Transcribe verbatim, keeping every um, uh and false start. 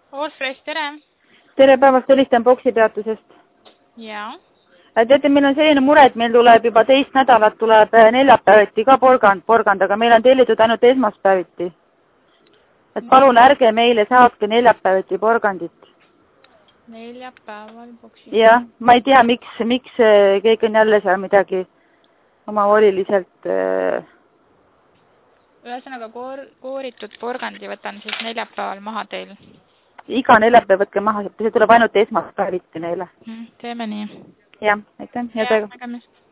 Allfresh, tere! Tere päevast, helistan boksi peatusest. Jaa. Teate, meil on selline mure, et meil tuleb juba teist nädalat tuleb neljapäeviti ka porgand, porgand, aga meil on tellitud ainult esmaspäeviti. Et palun ärge meile saatke neljapäeviti porgandit. Neljapäeval boksi. Jah, ma ei tea, miks, miks kõik on jälle seal midagi oma voliliselt. Ühesõnaga koor, kooritud porgandi võtan siis neljapäeval maha teil. Iga neljapäev võtke maha, see tuleb ainult esmaspäeviti neile. Teeme nii. Jah, aitäh. Hea nägemist.